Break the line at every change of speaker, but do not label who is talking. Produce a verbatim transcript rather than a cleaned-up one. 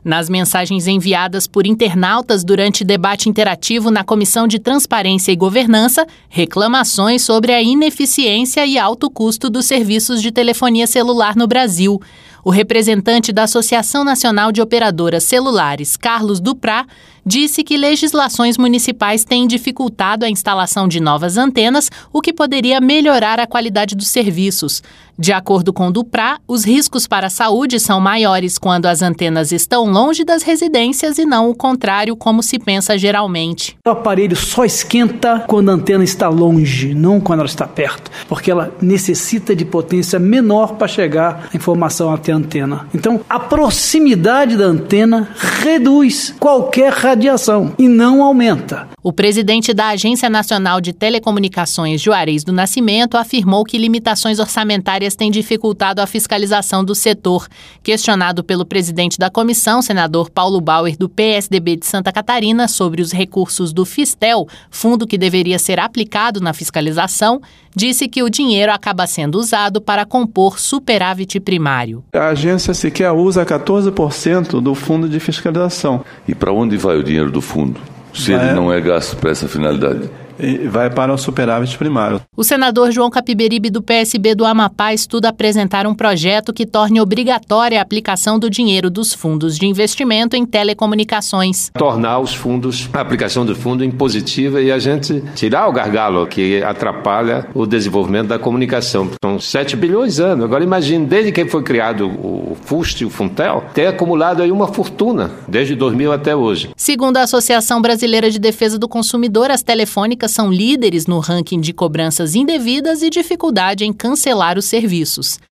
Nas mensagens enviadas por internautas durante debate interativo na Comissão de Transparência e Governança, reclamações sobre a ineficiência e alto custo dos serviços de telefonia celular no Brasil. O representante da Associação Nacional de Operadoras Celulares, Carlos Duprá, disse que legislações municipais têm dificultado a instalação de novas antenas, o que poderia melhorar a qualidade dos serviços. De acordo com Duprá, os riscos para a saúde são maiores quando as antenas estão longe das residências e não o contrário, como se pensa geralmente.
O aparelho só esquenta quando a antena está longe, não quando ela está perto, porque ela necessita de potência menor para chegar a informação até a antena. Então, a proximidade da antena reduz qualquer radiação e não aumenta.
O presidente da Agência Nacional de Telecomunicações, Juarez do Nascimento, afirmou que limitações orçamentárias têm dificultado a fiscalização do setor. Questionado pelo presidente da comissão, senador Paulo Bauer, do P S D B de Santa Catarina, sobre os recursos do Fistel, fundo que deveria ser aplicado na fiscalização, disse que o dinheiro acaba sendo usado para compor superávit primário.
A agência sequer usa quatorze por cento do fundo de fiscalização.
E para onde vai o dinheiro do fundo, se vai... ele não é gasto para essa finalidade?
Vai para o superávit primário.
O senador João Capiberibe, do P S B do Amapá, estuda apresentar um projeto que torne obrigatória a aplicação do dinheiro dos fundos de investimento em telecomunicações.
Tornar os fundos, a aplicação do fundo impositiva e a gente tirar o gargalo que atrapalha o desenvolvimento da comunicação. São sete bilhões de anos. Agora imagine, desde que foi criado o FUST e o Funtel, ter acumulado aí uma fortuna, desde dois mil até hoje.
Segundo a Associação Brasileira de Defesa do Consumidor, as telefônicas são líderes no ranking de cobranças indevidas e dificuldade em cancelar os serviços.